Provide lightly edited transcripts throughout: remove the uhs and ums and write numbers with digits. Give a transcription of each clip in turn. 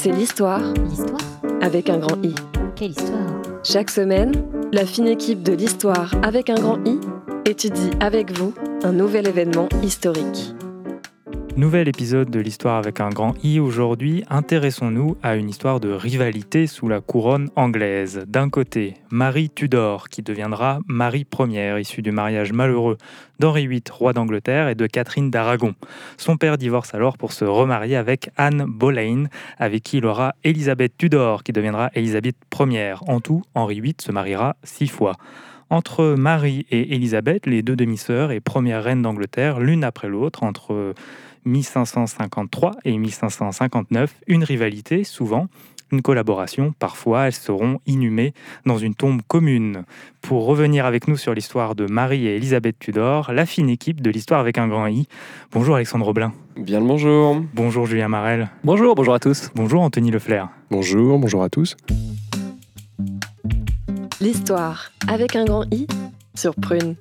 C'est l'histoire L'histoire ? avec un grand I. Quelle histoire ? Chaque semaine, la fine équipe de l'histoire avec un grand I étudie avec vous un nouvel événement historique. Nouvel épisode de l'histoire avec un grand I. Aujourd'hui, intéressons-nous à une histoire de rivalité sous la couronne anglaise. D'un côté, Marie Tudor, qui deviendra Marie Ière, issue du mariage malheureux d'Henri VIII, roi d'Angleterre, et de Catherine d'Aragon. Son père divorce alors pour se remarier avec Anne Boleyn, avec qui il aura Élisabeth Tudor, qui deviendra Élisabeth Ière. En tout, Henri VIII se mariera 6 fois. Entre Marie et Élisabeth, les deux demi-sœurs et premières reines d'Angleterre, l'une après l'autre, entre 1553 et 1559, une rivalité, souvent une collaboration. Parfois, elles seront inhumées dans une tombe commune. Pour revenir avec nous sur l'histoire de Marie et Élisabeth Tudor, la fine équipe de l'histoire avec un grand I. Bonjour Alexandre Roblin. Bien le bonjour. Bonjour Julien Marel. Bonjour à tous. Bonjour Anthony Leflers. Bonjour à tous. L'histoire avec un grand I sur Prune.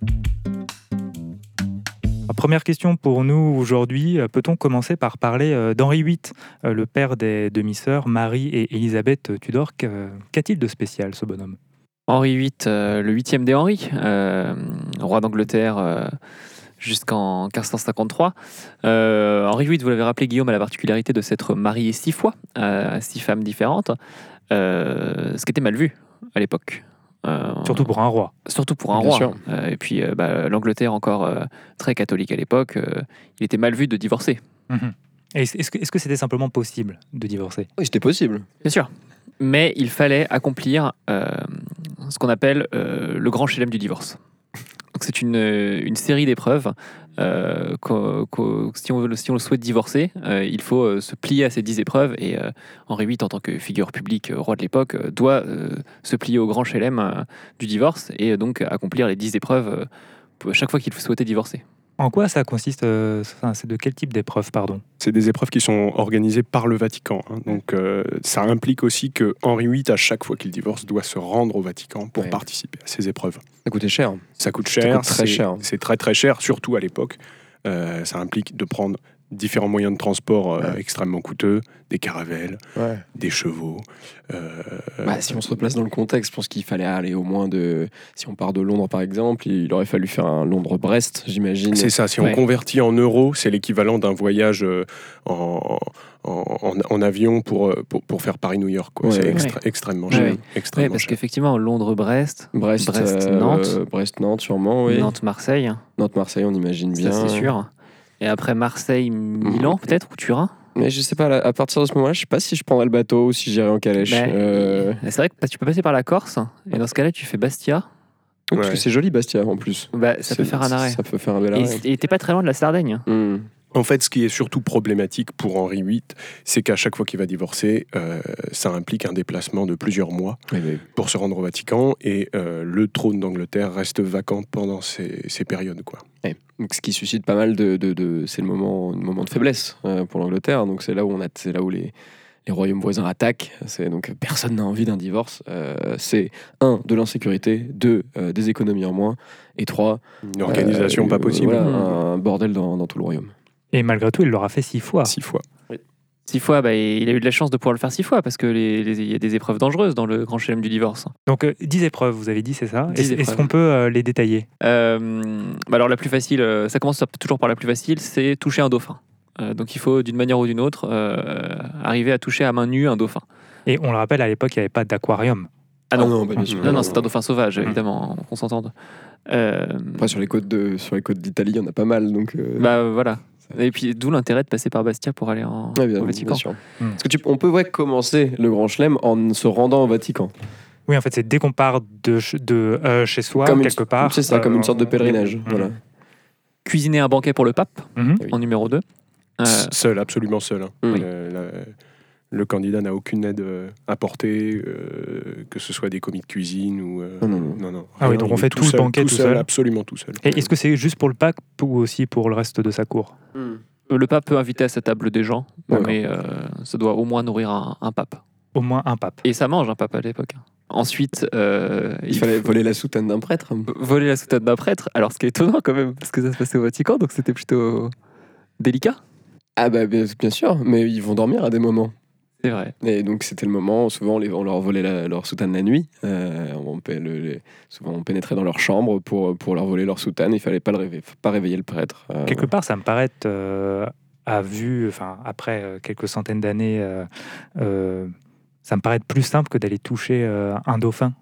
Première question pour nous aujourd'hui, peut-on commencer par parler d'Henri VIII, le père des demi-sœurs Marie et Élisabeth Tudor. Qu'a-t-il de spécial, ce bonhomme ? Henri VIII, le 8e des Henri, roi d'Angleterre jusqu'en 1553. Henri VIII, vous l'avez rappelé Guillaume, a la particularité de s'être marié 6 fois à 6 femmes différentes, ce qui était mal vu à l'époque. Surtout pour un roi. Surtout pour un Bien roi. sûr. Et puis l'Angleterre encore très catholique à l'époque, il était mal vu de divorcer. Et est-ce que c'était simplement possible de divorcer ? Oui, c'était possible. Bien sûr. Mais il fallait accomplir ce qu'on appelle le grand chelem du divorce. Donc c'est une série d'épreuves. Si on souhaite divorcer, il faut se plier à ces 10 épreuves. Et Henri VIII, en tant que figure publique, roi de l'époque, doit se plier au grand chelem du divorce et donc accomplir les 10 épreuves chaque fois qu'il souhaitait divorcer. En quoi ça consiste c'est de quel type d'épreuve, pardon ? C'est des épreuves qui sont organisées par le Vatican. Donc ça implique aussi que Henri VIII, à chaque fois qu'il divorce, doit se rendre au Vatican pour participer à ces épreuves. Ça coûtait cher. Ça coûte cher, très cher. C'est très très cher, surtout à l'époque. Ça implique de prendre différents moyens de transport extrêmement coûteux, des caravelles, des chevaux. Si on se replace dans le contexte, je pense qu'il fallait aller au moins de... Si on part de Londres, par exemple, il aurait fallu faire un Londres-Brest, j'imagine. C'est ça, si on convertit en euros, c'est l'équivalent d'un voyage en avion pour faire Paris-New York. Quoi. C'est extrêmement cher. Extrêmement Parce cher. qu'effectivement, Londres-Brest, Brest-Nantes. Brest-Nantes, sûrement, oui. Nantes-Marseille, Nantes-Marseille, on imagine bien. ça c'est sûr. Et après Marseille-Milan, peut-être, ou Turin. Mais je sais pas, à partir de ce moment-là, je sais pas si je prendrais le bateau ou si j'irais en calèche. C'est vrai que tu peux passer par la Corse, et dans ce cas-là, tu fais Bastia. Parce que c'est joli, Bastia, en plus. Ça peut faire un arrêt. Ça peut faire un bel arrêt. Et t'es pas très loin de la Sardaigne. En fait, ce qui est surtout problématique pour Henri VIII, c'est qu'à chaque fois qu'il va divorcer, ça implique un déplacement de plusieurs mois pour se rendre au Vatican, et le trône d'Angleterre reste vacant pendant ces périodes, quoi. Donc, ce qui suscite pas mal c'est le moment de faiblesse pour l'Angleterre. Donc c'est là où les royaumes voisins attaquent. Donc personne n'a envie d'un divorce. C'est 1, de l'insécurité, 2, des économies en moins, et 3, une organisation pas possible. Voilà, un bordel dans tout le royaume. Et malgré tout, il l'aura fait 6 fois. 6 fois. 6 fois, il a eu de la chance de pouvoir le faire 6 fois, parce que il y a des épreuves dangereuses dans le grand chelem du divorce. Donc 10 épreuves, vous avez dit, c'est ça ? 10 Est-ce épreuves. qu'on peut les détailler ? Alors la plus facile, ça commence toujours par la plus facile, c'est toucher un dauphin. Donc il faut, d'une manière ou d'une autre, arriver à toucher à main nue un dauphin. Et on le rappelle, à l'époque, il n'y avait pas d'aquarium. Ah non, non, bien sûr. non, c'est un dauphin sauvage, évidemment, qu'on s'entende. Après, sur les côtes d'Italie, il y en a pas mal. Donc, voilà. Et puis d'où l'intérêt de passer par Bastia pour aller au Vatican. Bien sûr. Parce que on peut commencer le Grand Chelem en se rendant au Vatican. Oui, en fait, c'est dès qu'on part de chez soi, quelque part. C'est ça, comme une sorte de pèlerinage. Voilà. Cuisiner un banquet pour le pape, en numéro 2. Seul, absolument seul. Oui. Le candidat n'a aucune aide apportée, que ce soit des commis de cuisine ou... Non. Ah oui, donc on fait tout le banquet tout seul. Absolument tout seul. Et est-ce que c'est juste pour le pape ou aussi pour le reste de sa cour ? Le pape peut inviter à sa table des gens, D'accord. mais ça doit au moins nourrir un pape. Au moins un pape. Et ça mange un pape à l'époque. Ensuite, il fallait voler la soutane d'un prêtre. Voler la soutane d'un prêtre. Alors, ce qui est étonnant quand même, parce que ça se passait au Vatican, donc c'était plutôt délicat. Ah bah bien sûr, mais ils vont dormir à des moments. C'est vrai. Et donc c'était le moment, souvent on leur volait leur soutane la nuit. Souvent on pénétrait dans leur chambre pour leur voler leur soutane. Il fallait pas réveiller le prêtre. Quelque part, ça me paraît après quelques centaines d'années, ça me paraît plus simple que d'aller toucher un dauphin.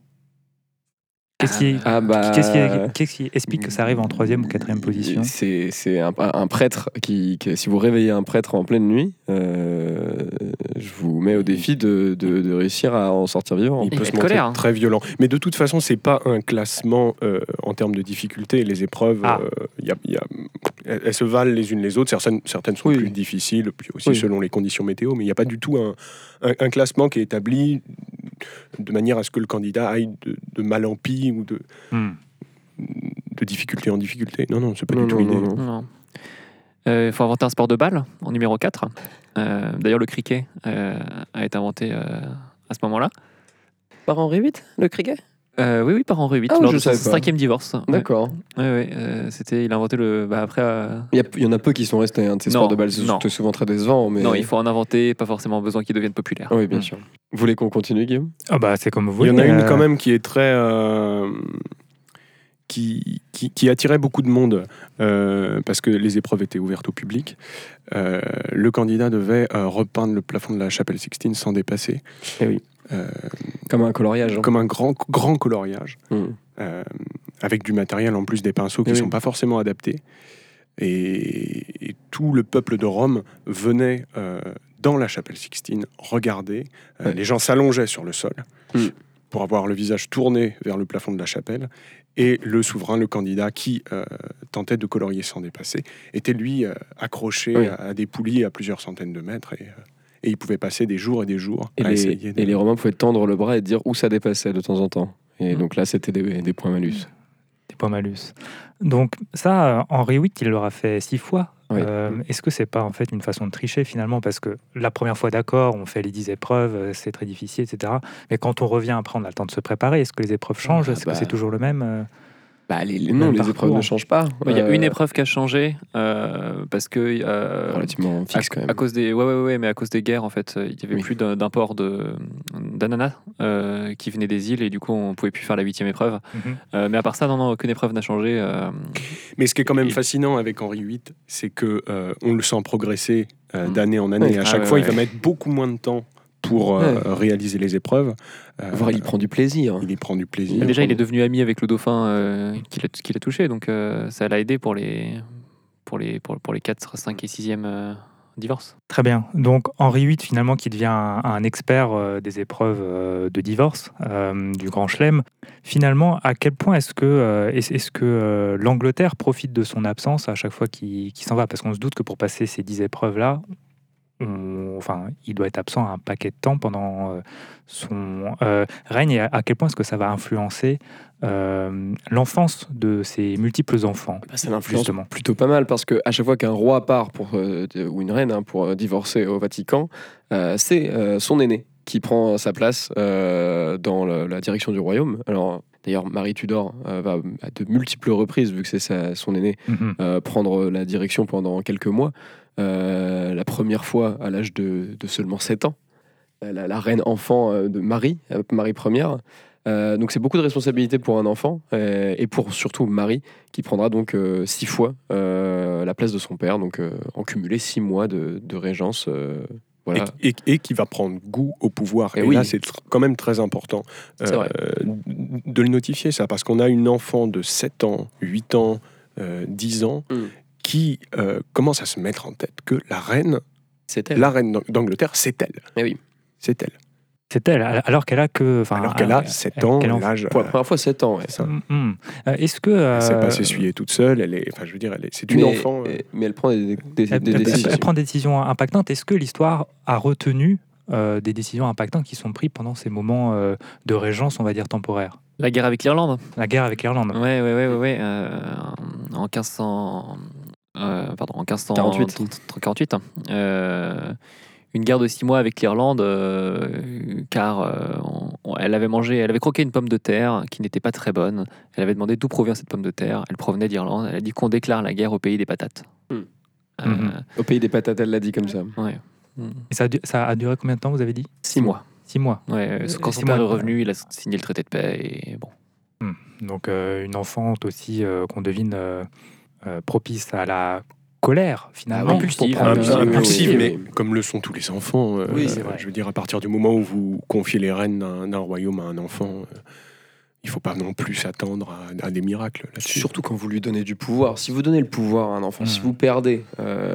Qu'est-ce qui explique que ça arrive en 3e ou 4e position? C'est un prêtre si vous réveillez un prêtre en pleine nuit, je vous mets au défi de réussir à en sortir vivant. Il peut se montrer très violent. Mais de toute façon, c'est pas un classement en termes de difficulté. Les épreuves, elles se valent les unes les autres. Certaines sont plus difficiles, puis aussi selon les conditions météo. Mais il n'y a pas du tout un classement qui est établi de manière à ce que le candidat aille de mal en pis ou de difficulté en difficulté. Non, c'est pas du tout l'idée. Il faut inventer un sport de balle en numéro 4. D'ailleurs, le cricket a été inventé à ce moment-là. Par Henri VIII, le cricket? Oui, par Henri VIII, lors de son 5e divorce. D'accord. Il a inventé après... Il y en a peu qui sont restés, de ces sports de balle. C'est souvent très décevant. Mais... Non, il faut en inventer, pas forcément besoin qu'ils deviennent populaires. Oui, bien sûr. Vous voulez qu'on continue, Guillaume? C'est comme vous voulez. Il y en a une quand même qui est très... Qui attirait beaucoup de monde parce que les épreuves étaient ouvertes au public. Le candidat devait repeindre le plafond de la chapelle Sixtine sans dépasser. Et oui. Comme un coloriage. Comme un grand coloriage. Avec du matériel, en plus des pinceaux qui ne sont pas forcément adaptés. Et tout le peuple de Rome venait dans la chapelle Sixtine regarder. Les gens s'allongeaient sur le sol pour avoir le visage tourné vers le plafond de la chapelle. Et le souverain, le candidat qui tentait de colorier sans dépasser, était lui accroché à des poulies à plusieurs centaines de mètres. Et il pouvait passer des jours et des jours à essayer. Et les Romains pouvaient tendre le bras et dire où ça dépassait de temps en temps. Et donc là, c'était des points malus. Des points malus. Donc ça, Henri VIII, il l'aura fait 6 fois. Est-ce que c'est pas en fait une façon de tricher finalement? Parce que la première fois, d'accord, on fait les 10 épreuves, c'est très difficile, etc. Mais quand on revient après, on a le temps de se préparer. Est-ce que les épreuves changent? Est-ce que c'est toujours le même Non, les épreuves ne changent pas. Il y a une épreuve qui a changé parce que relativement fixe quand même. À cause des mais à cause des guerres en fait, il y avait plus d'import d'ananas qui venaient des îles et du coup on pouvait plus faire la 8e épreuve. Mais à part ça, non, aucune épreuve n'a changé. Mais ce qui est quand même fascinant avec Henri VIII, c'est que on le sent progresser d'année en année. À chaque fois, il va mettre beaucoup moins de temps pour réaliser les épreuves. Il prend du plaisir. Il prend du plaisir. Déjà, il est devenu ami avec le dauphin qu'il a touché, donc ça l'a aidé pour les 4, 5 et 6e divorces. Très bien. Donc Henri VIII, finalement, qui devient un expert des épreuves de divorce, du Grand Chelem. Finalement, à quel point est-ce que l'Angleterre profite de son absence à chaque fois qu'il s'en va? Parce qu'on se doute que pour passer ces 10 épreuves-là, il doit être absent un paquet de temps pendant son règne. Et à quel point est-ce que ça va influencer l'enfance de ses multiples enfants? Ça l'influence plutôt pas mal parce qu'à chaque fois qu'un roi part ou une reine pour divorcer au Vatican, c'est son aîné qui prend sa place dans la direction du royaume. Alors, d'ailleurs, Marie Tudor va à de multiples reprises, vu que c'est son aîné, prendre la direction pendant quelques mois. La première fois à l'âge de seulement 7 ans, la reine enfant de Marie Première. Donc c'est beaucoup de responsabilités pour un enfant et pour surtout Marie qui prendra donc 6 fois la place de son père, donc en cumulé 6 mois de régence. Voilà. Et qui va prendre goût au pouvoir. Et là, c'est quand même très important de le notifier, ça, parce qu'on a une enfant de 7 ans, 8 ans, 10 ans, qui commence à se mettre en tête que la reine d'Angleterre, c'est elle. Et oui. C'est elle. C'est elle, alors qu'elle a que... alors qu'elle a 7 ans, l'âge... Pour la première fois, 7 ans, ouais. Ça. Est-ce que... Elle ne sait pas s'essuyer toute seule, c'est une enfant... Mais elle prend des décisions. Elle prend des décisions impactantes. Est-ce que l'histoire a retenu des décisions impactantes qui sont prises pendant ces moments de régence, on va dire, temporaires? La guerre avec l'Irlande. La guerre avec l'Irlande. Ouais. En 1548. Une guerre de 6 mois avec l'Irlande, car elle avait croqué une pomme de terre qui n'était pas très bonne. Elle avait demandé d'où provient cette pomme de terre. Elle provenait d'Irlande. Elle a dit qu'on déclare la guerre au pays des patates. Au pays des patates, elle l'a dit comme ça. Ouais. Et ça a duré combien de temps, vous avez dit ? 6 mois. 6 mois. Ouais, quand son père est revenu, il a signé le traité de paix et bon. Donc une enfante aussi qu'on devine propice à la colère, finalement. Impulsive. Impulsive, mais oui. comme le sont tous les enfants. Oui, c'est vrai. Je veux dire, à partir du moment où vous confiez les rênes d'un royaume à un enfant, il ne faut pas non plus s'attendre à des miracles là-dessus. Surtout quand vous lui donnez du pouvoir. Si vous donnez le pouvoir à un enfant, si vous perdez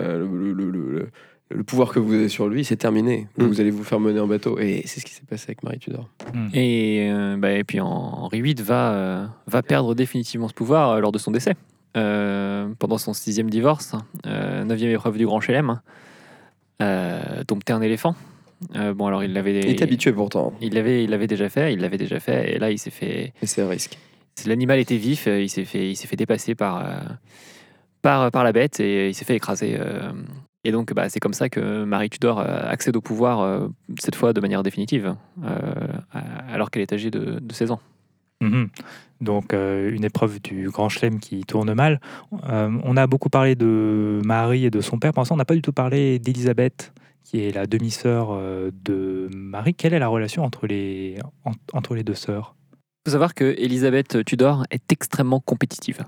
le pouvoir que vous avez sur lui, c'est terminé. Vous allez vous faire mener en bateau. Et c'est ce qui s'est passé avec Marie Tudor. Et puis Henri VIII va perdre définitivement ce pouvoir lors de son décès. Pendant son 6e divorce, 9e épreuve du Grand Chelem, dompter un éléphant. Alors il est habitué pourtant. Il l'avait déjà fait, et là il s'est fait. Et c'est un risque. L'animal était vif, il s'est fait dépasser par la bête et il s'est fait écraser. Et donc c'est comme ça que Marie Tudor accède au pouvoir, cette fois de manière définitive, alors qu'elle est âgée de 16 ans. Donc une épreuve du Grand Chelem qui tourne mal. On a beaucoup parlé de Marie et de son père. Pour l'instant, on n'a pas du tout parlé d'Élisabeth, qui est la demi-sœur de Marie. Quelle est la relation entre les deux sœurs ? Il faut savoir que Élisabeth Tudor est extrêmement compétitive.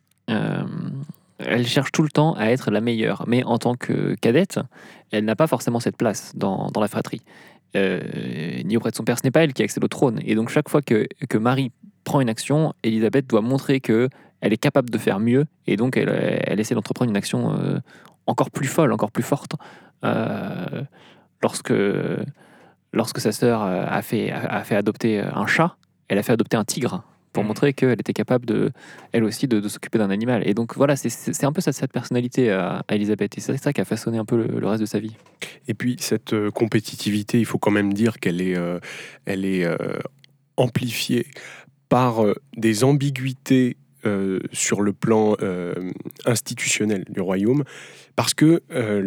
Elle cherche tout le temps à être la meilleure, mais en tant que cadette, elle n'a pas forcément cette place dans la fratrie. Ni auprès de son père, ce n'est pas elle qui accède au trône. Et donc chaque fois que Marie prend une action, Élisabeth doit montrer qu'elle est capable de faire mieux, et donc elle essaie d'entreprendre une action encore plus folle, encore plus forte. Lorsque sa sœur a fait adopter un chat, elle a fait adopter un tigre pour montrer qu'elle était capable elle aussi de s'occuper d'un animal. Et donc voilà, c'est un peu cette personnalité à Élisabeth, et c'est ça qui a façonné un peu le reste de sa vie. Et puis cette compétitivité, il faut quand même dire qu'elle est amplifiée par des ambiguïtés sur le plan institutionnel du royaume, parce que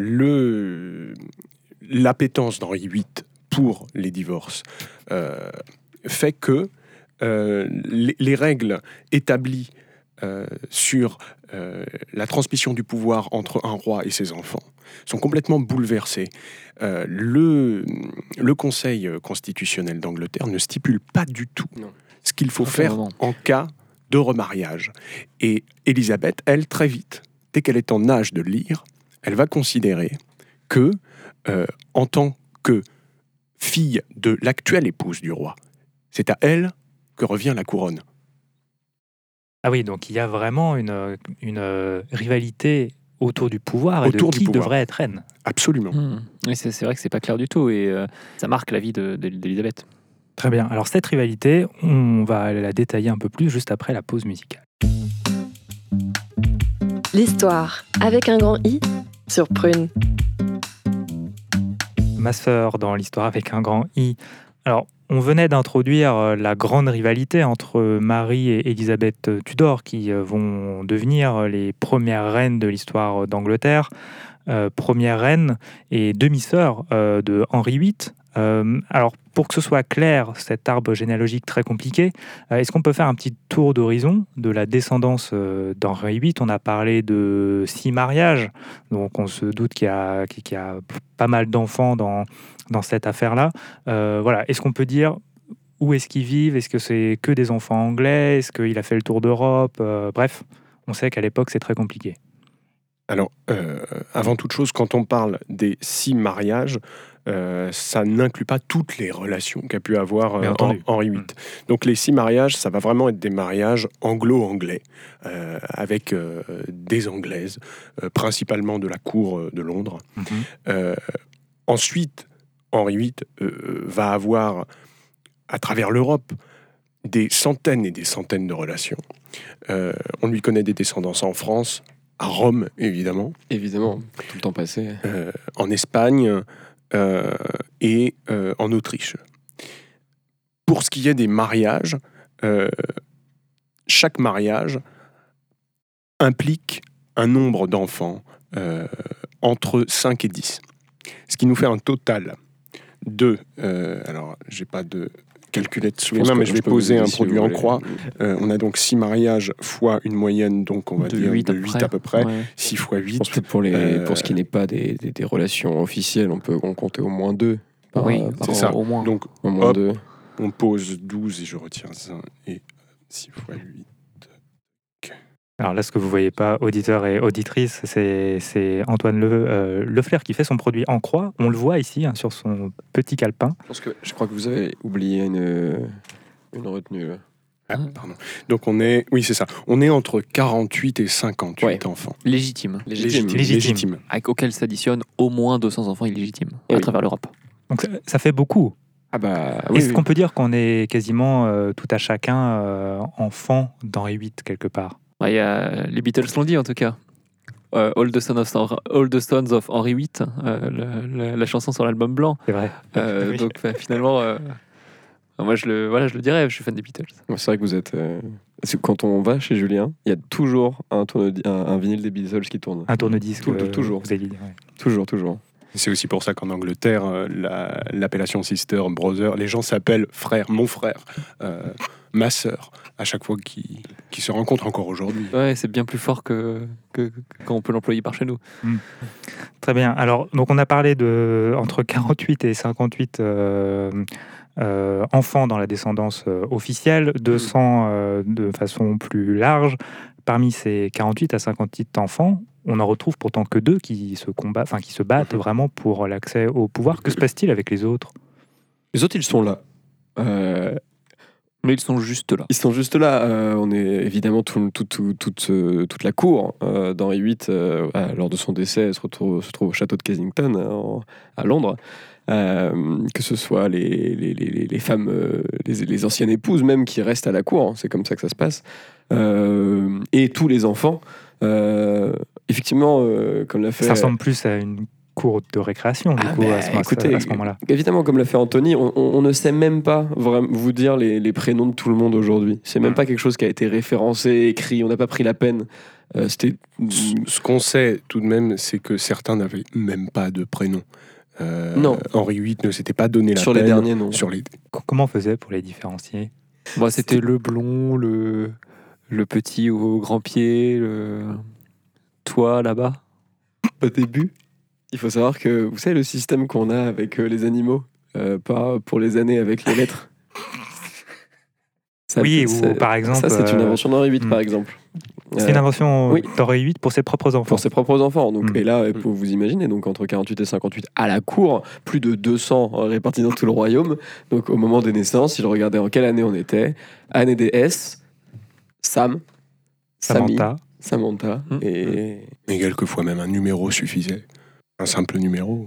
l'appétence d'Henri VIII pour les divorces fait que les règles établies sur la transmission du pouvoir entre un roi et ses enfants sont complètement bouleversées. Le Conseil constitutionnel d'Angleterre ne stipule pas du tout ce qu'il faut faire en cas de remariage. Et Élisabeth, elle, très vite, dès qu'elle est en âge de lire, elle va considérer que, en tant que fille de l'actuelle épouse du roi, c'est à elle que revient la couronne. Ah oui, donc il y a vraiment une rivalité autour du pouvoir et de qui devrait être reine. Absolument. Oui, c'est vrai que c'est pas clair du tout, et ça marque la vie d'Élisabeth. Très bien. Alors cette rivalité, on va la détailler un peu plus juste après la pause musicale. L'histoire avec un grand I sur Prune. Ma sœur dans l'histoire avec un grand I. Alors, on venait d'introduire la grande rivalité entre Marie et Élisabeth Tudor, qui vont devenir les premières reines de l'histoire d'Angleterre, première reine et demi-sœur de Henri VIII. Alors, pour que ce soit clair, cet arbre généalogique très compliqué, est-ce qu'on peut faire un petit tour d'horizon de la descendance d'Henri VIII ? On a parlé de 6 mariages, donc on se doute qu'il y a pas mal d'enfants dans cette affaire-là. Voilà. Est-ce qu'on peut dire où est-ce qu'ils vivent ? Est-ce que c'est que des enfants anglais ? Est-ce qu'il a fait le tour d'Europe ? Bref, on sait qu'à l'époque, c'est très compliqué. Alors, avant toute chose, quand on parle des 6 mariages, ça n'inclut pas toutes les relations qu'a pu avoir Henri VIII. Donc les 6 mariages, ça va vraiment être des mariages anglo-anglais, avec des Anglaises, principalement de la cour de Londres. Ensuite, Henri VIII va avoir, à travers l'Europe, des centaines et des centaines de relations. On lui connaît des descendances en France, à Rome, évidemment. Évidemment, tout le temps passé. En Espagne et en Autriche. Pour ce qui est des mariages, chaque mariage implique un nombre d'enfants entre 5 et 10. Ce qui nous fait un total de... alors, j'ai pas de calculette sous les mains, mais je vais poser un produit en croix. On a donc 6 mariages fois une moyenne, donc on va dire 8 à peu près. 6 fois 8. Je pense que pour ce qui n'est pas des relations officielles, on peut en compter au moins 2. C'est ça. Au moins. Donc, au moins 2. On pose 12 et je retire 1 et 6 fois 8. Alors là, ce que vous ne voyez pas, auditeurs et auditrices, c'est Antoine Leflers qui fait son produit en croix. On le voit ici, sur son petit calepin. Je crois que vous avez oublié une retenue. Là. Pardon. Donc oui, c'est ça. On est entre 48 et 58 enfants. Légitime. Auquel s'additionnent au moins 200 enfants illégitimes à travers l'Europe. Donc ça fait beaucoup. Est-ce qu'on peut dire qu'on est quasiment tout à chacun enfant d'Henri VIII quelque part? Les Beatles l'ont dit en tout cas. All the Sons of Henry VIII, la chanson sur l'album blanc. C'est vrai. Donc finalement, moi je le dirais, je suis fan des Beatles. C'est vrai que vous êtes. Quand on va chez Julien, il y a toujours un vinyle des Beatles qui tourne. Un tourne-disque. Toujours. Vous avez dit, Toujours. C'est aussi pour ça qu'en Angleterre, l'appellation sister, brother, les gens s'appellent frère, mon frère, ma sœur, à chaque fois qu'ils se rencontrent encore aujourd'hui. Ouais, c'est bien plus fort que quand on peut l'employer par chez nous. Très bien. Alors, donc on a parlé de entre 48 et 58 enfants dans la descendance officielle, 200 de façon plus large. Parmi ces 48 à 58 enfants, on en retrouve pourtant que 2 qui se battent vraiment pour l'accès au pouvoir. Que se passe-t-il avec les autres? Les autres, ils sont là. Mais ils sont juste là. Ils sont juste là. On est évidemment toute la cour d'Henri VIII, lors de son décès, elle se trouve au château de Kensington, à Londres. Que ce soit les femmes, les anciennes épouses même qui restent à la cour, c'est comme ça que ça se passe, et tous les enfants. Effectivement, comme l'a fait. Ça ressemble plus à une cour de récréation, du coup, à ce moment-là. Évidemment, comme l'a fait Anthony, on ne sait même pas vraiment vous dire les prénoms de tout le monde aujourd'hui. C'est même pas quelque chose qui a été référencé, écrit. On n'a pas pris la peine. Ce qu'on sait tout de même, c'est que certains n'avaient même pas de prénom. Non. Henri VIII ne s'était pas donné la peine. Sur les derniers, non. Comment on faisait pour les différencier? C'était le blond, le petit au grand pied, toi là-bas. Au début, il faut savoir que, vous savez, le système qu'on a avec les animaux, pas pour les années avec les lettres. Ou par exemple. Ça, c'est une invention d'Henri VIII, par exemple. C'est une invention d'Henri VIII pour ses propres enfants. Pour ses propres enfants. Donc, et là, pour vous imaginer, donc entre 48 et 58 à la cour, plus de 200 répartis dans tout le royaume. Donc au moment des naissances, si je regardais en quelle année on était, année des S, Sam, Samantha. Samantha et quelquefois même un numéro suffisait. Un simple numéro.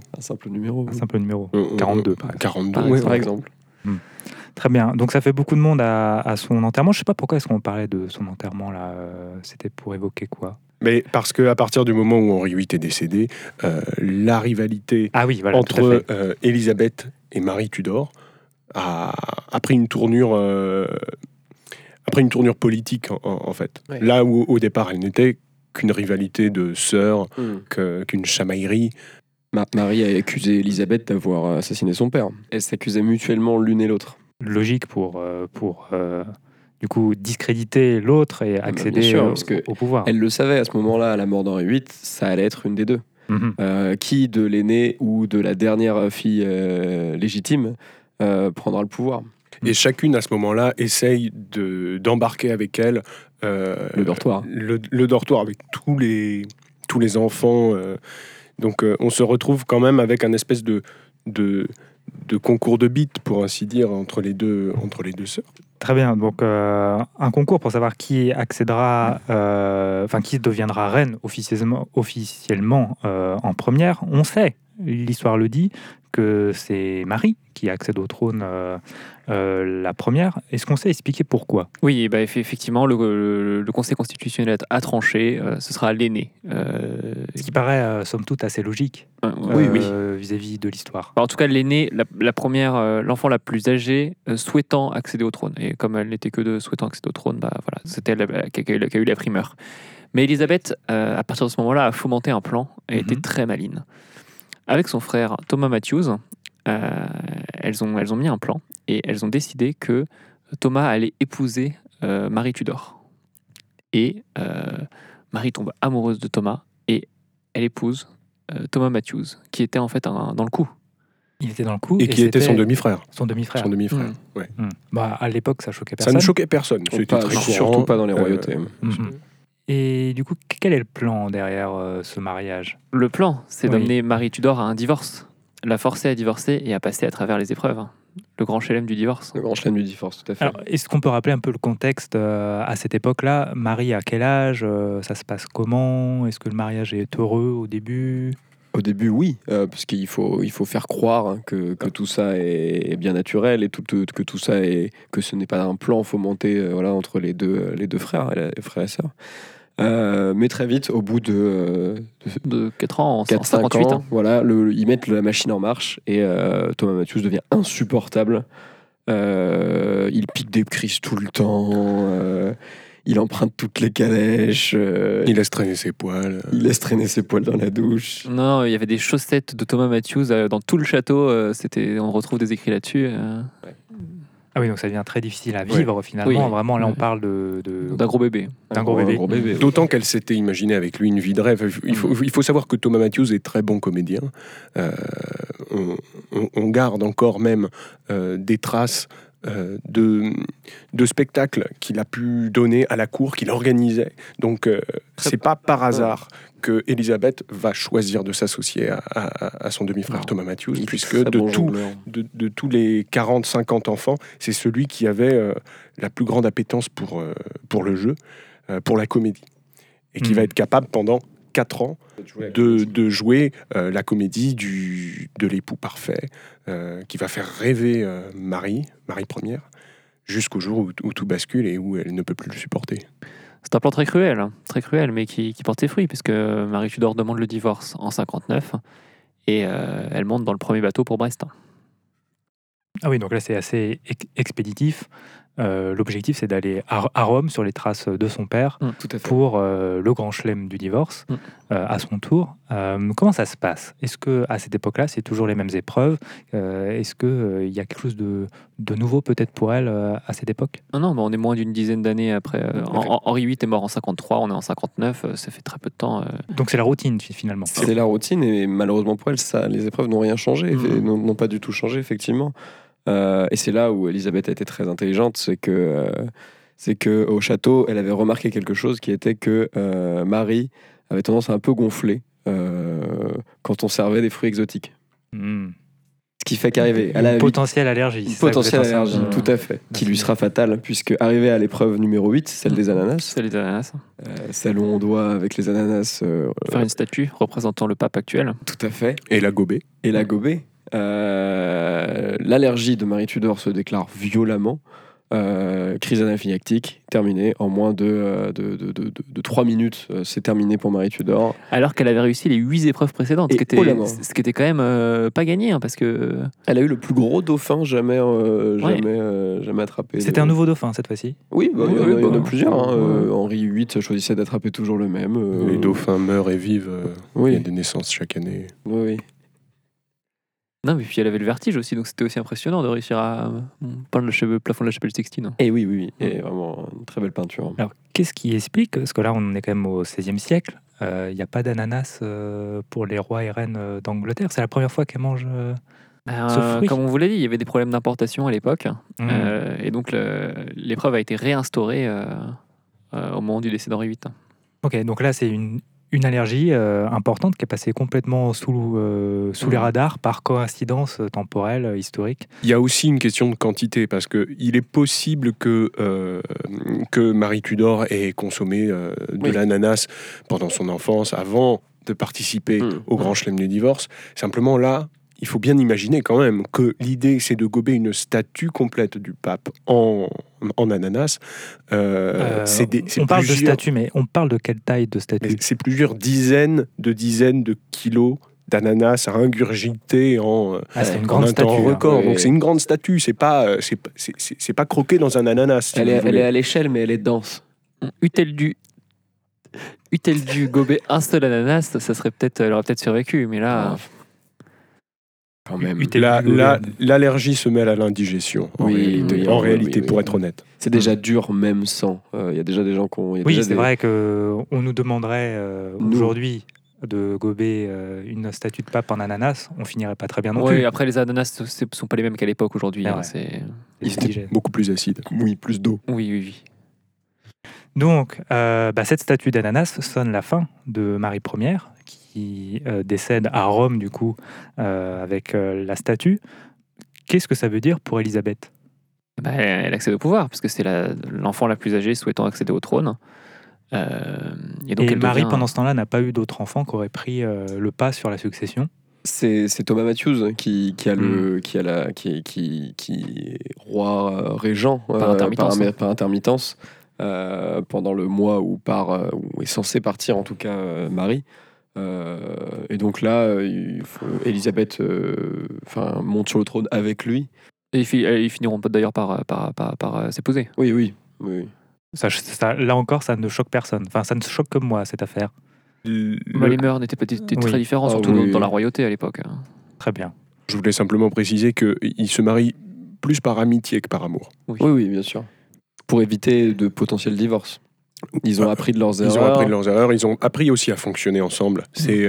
42, par exemple. 42, par exemple. Très bien. Donc ça fait beaucoup de monde à son enterrement. Je ne sais pas pourquoi est-ce qu'on parlait de son enterrement là. C'était pour évoquer quoi? Mais parce qu'à partir du moment où Henri VIII est décédé, la rivalité entre Élisabeth et Marie Tudor a pris une tournure politique en fait. Ouais. Là où au départ elle n'était qu'une rivalité de sœurs, qu'une chamaillerie. Marie a accusé Élisabeth d'avoir assassiné son père. Elles s'accusaient mutuellement l'une et l'autre. Logique pour du coup discréditer l'autre et accéder au pouvoir. Elle le savait à ce moment-là, à la mort d'Henri VIII, ça allait être une des deux. Qui de l'aîné ou de la dernière fille légitime prendra le pouvoir. Et chacune à ce moment-là essaye d'embarquer avec elle le dortoir. Le dortoir avec tous les enfants. Donc on se retrouve quand même avec un espèce de concours de bites, pour ainsi dire, entre les deux sœurs. Très bien, donc un concours pour savoir qui accédera, qui deviendra reine officiellement en première. On sait, l'histoire le dit, que c'est Marie qui accède au trône la première. Est-ce qu'on sait expliquer pourquoi? Oui, effectivement, le Conseil constitutionnel a tranché, ce sera l'aîné. Ce qui paraît, somme toute, assez logique vis-à-vis de l'histoire. En tout cas, l'aîné, la première, l'enfant la plus âgée, souhaitant accéder au trône. Et comme elle n'était que de souhaitant accéder au trône, c'était elle qui a eu la primeur. Mais Élisabeth, à partir de ce moment-là, a fomenté un plan et était très maligne. Avec son frère Thomas Matthews, elles ont mis un plan. et elles ont décidé que Thomas allait épouser Marie Tudor. Et Marie tombe amoureuse de Thomas et elle épouse Thomas Matthews, qui était en fait dans le coup. Il était dans le coup. Et qui était son demi-frère. Son demi-frère. Son demi-frère, ouais. Bah, à l'époque, ça choquait Ça personne. ne choquait personne. C'était très courant. Surtout pas dans les royautés. Et du coup, quel est le plan derrière ce mariage ? Le plan, c'est Oui. d'amener Marie Tudor à un divorce, la forcer à divorcer et à passer à travers les épreuves. Le grand chelem du divorce. Le grand chelem du divorce, tout à fait. Alors, est-ce qu'on peut rappeler un peu le contexte à cette époque-là ? Marie, à quel âge ? Ça se passe comment ? Est-ce que le mariage est heureux au début ? Au début, oui, parce qu'il faut faire croire que tout ça est bien naturel et que tout ça que ce n'est pas un plan fomenté entre les deux frères et sœurs. Mais très vite, au bout de 4 ans, en 4-5 58 ans, ils mettent la machine en marche et Thomas Matthews devient insupportable. Il pique des crises tout le temps. Il emprunte toutes les calèches. Il laisse traîner ses poils. Il laisse traîner ses poils dans la douche. Non, il y avait des chaussettes de Thomas Matthews dans tout le château. On retrouve des écrits là-dessus. Ah oui, donc ça devient très difficile à vivre finalement. Oui. Vraiment, là, on Ouais. parle D'un gros bébé. d'un gros bébé. D'autant qu'elle s'était imaginée avec lui une vie de rêve. Il faut savoir que Thomas Matthews est très bon comédien. On garde encore même des traces de spectacles qu'il a pu donner à la cour, qu'il organisait. Donc, c'est pas par hasard que Elisabeth va choisir de s'associer à son demi-frère Thomas Matthews, puisque de tous les 40-50 enfants, c'est celui qui avait la plus grande appétence pour le jeu, pour la comédie, et qui va être capable pendant 4 ans de jouer la comédie de l'époux parfait, qui va faire rêver Marie première, jusqu'au jour où tout bascule et où elle ne peut plus le supporter. C'est un plan très cruel, mais qui porte ses fruits, puisque Marie Tudor demande le divorce en 59 et elle monte dans le premier bateau pour Brest. Ah oui, donc là, c'est assez expéditif. L'objectif, c'est d'aller à Rome sur les traces de son père Tout à fait. pour le grand chelem du divorce à son tour. Comment ça se passe ? Est-ce qu'à cette époque-là, c'est toujours les mêmes épreuves ? Est-ce qu'il y a quelque chose de nouveau peut-être pour elle à cette époque ? Non, on est moins d'une dizaine d'années après. Henri VIII est mort en 53, on est en 59, ça fait très peu de temps. Donc c'est la routine finalement. C'est la routine et malheureusement pour elle, les épreuves n'ont rien changé, n'ont pas du tout changé effectivement. Et c'est là où Elisabeth a été très intelligente, c'est que au château, elle avait remarqué quelque chose qui était que Marie avait tendance à un peu gonfler quand on servait des fruits exotiques. Ce qui fait qu'arriver à la potentielle allergie. Potentielle allergie, tout à fait, qui lui sera fatale, puisque arrivé à l'épreuve numéro 8, celle des ananas, celle où on doit, avec les ananas, faire une statue représentant le pape actuel. Tout à fait. Et la gobée. L'allergie de Marie Tudor se déclare violemment. Crise anaphylactique, terminée en moins de 3 minutes. C'est terminé pour Marie Tudor. Alors qu'elle avait réussi les 8 épreuves précédentes, ce qui était quand même pas gagné, parce que... Elle a eu le plus gros dauphin jamais attrapé. C'était un nouveau dauphin cette fois-ci ? Oui, il y en a plusieurs. Henri VIII choisissait d'attraper toujours le même. Les dauphins meurent et vivent. Il y a des naissances chaque année. Oui. Non, mais puis elle avait le vertige aussi, donc c'était aussi impressionnant de réussir à peindre le plafond de la chapelle Sixtine. Et oui, et vraiment une très belle peinture. Alors, qu'est-ce qui explique, parce que là on est quand même au XVIe siècle, il n'y a pas d'ananas pour les rois et reines d'Angleterre. C'est la première fois qu'elles mangent ce fruit. Comme on vous l'a dit, il y avait des problèmes d'importation à l'époque, et donc l'épreuve a été réinstaurée au moment du décès d'Henri VIII. Ok, donc là c'est une allergie importante qui est passée complètement sous les radars par coïncidence temporelle, historique. Il y a aussi une question de quantité, parce qu'il est possible que Marie Tudor ait consommé de l'ananas pendant son enfance, avant de participer au grand chelem du divorce. Simplement là, il faut bien imaginer quand même que l'idée, c'est de gober une statue complète du pape en ananas. On parle de statue, mais on parle de quelle taille de statue ? C'est plusieurs dizaines de kilos d'ananas à ingurgiter c'est une en grande un temps statue, record. hein. Donc c'est une grande statue, c'est pas croqué dans un ananas. Si Elle vous voulez. est à l'échelle, mais elle est dense. Eût-elle dû gober un seul ananas, elle aurait peut-être survécu, mais là... Quand même. L'allergie se mêle à l'indigestion, en réalité, pour être honnête. C'est déjà dur, même sans. Il y a déjà des gens qui ont... vrai qu'on nous demanderait aujourd'hui de gober une statue de pape en ananas, on finirait pas très bien non plus. Oui, après les ananas ne sont pas les mêmes qu'à l'époque aujourd'hui. Ils étaient beaucoup plus acides. Oui, plus d'eau. Oui. Donc, cette statue d'ananas sonne la fin de Marie Ier, qui décède à Rome, du coup, avec la statue. Qu'est-ce que ça veut dire pour Élisabeth ? Elle accède au pouvoir, parce que c'est l'enfant la plus âgée souhaitant accéder au trône. Et donc Marie, pendant ce temps-là, n'a pas eu d'autres enfants qui auraient pris le pas sur la succession. C'est Thomas Matthews qui est roi régent par intermittence pendant le mois où est censé partir en tout cas Marie. Et donc là, Élisabeth monte sur le trône avec lui. Et ils finiront d'ailleurs par s'épouser. Oui. Ça, là encore, ça ne choque personne. Enfin, ça ne choque que moi, cette affaire. Les mœurs n'étaient pas très différentes, surtout dans la royauté à l'époque. Très bien. Je voulais simplement préciser qu'ils se marient plus par amitié que par amour. Oui, bien sûr. Pour éviter de potentiels divorces. Ils ont appris de leurs erreurs. Ils ont appris aussi à fonctionner ensemble. C'est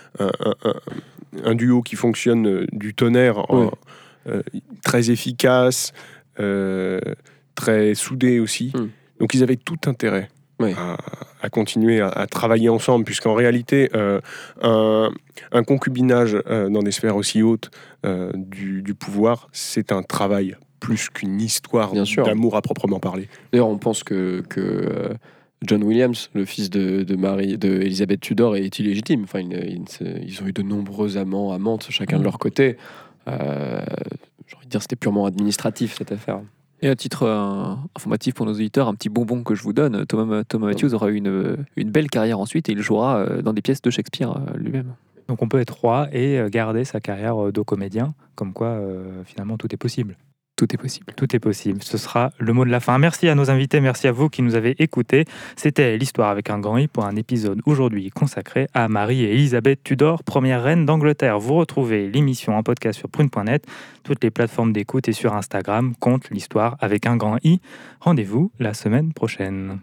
un duo qui fonctionne du tonnerre, très efficace, très soudé aussi. Donc ils avaient tout intérêt à continuer à travailler ensemble, puisqu'en réalité, un concubinage dans des sphères aussi hautes du pouvoir, c'est un travail plus qu'une histoire d'amour à proprement parler. D'ailleurs, on pense que John Williams, le fils de Elizabeth Tudor, est illégitime. Enfin, ils ont eu de nombreux amantes, chacun de leur côté. J'ai envie de dire, c'était purement administratif, cette affaire. Et à titre informatif pour nos auditeurs, un petit bonbon que je vous donne, Thomas Matthews aura eu une belle carrière ensuite et il jouera dans des pièces de Shakespeare lui-même. Donc on peut être roi et garder sa carrière de comédien, comme quoi finalement tout est possible. Tout est possible. Tout est possible. Ce sera le mot de la fin. Merci à nos invités, merci à vous qui nous avez écoutés. C'était l'histoire avec un grand I pour un épisode aujourd'hui consacré à Marie et Élisabeth Tudor, première reine d'Angleterre. Vous retrouvez l'émission en podcast sur prune.net, toutes les plateformes d'écoute et sur Instagram, compte l'histoire avec un grand I. Rendez-vous la semaine prochaine.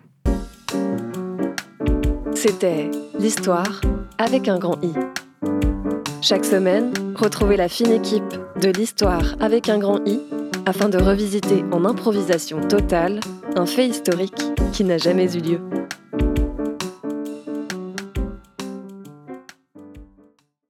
C'était l'histoire avec un grand I. Chaque semaine, retrouvez la fine équipe de l'histoire avec un grand I afin de revisiter en improvisation totale un fait historique qui n'a jamais eu lieu.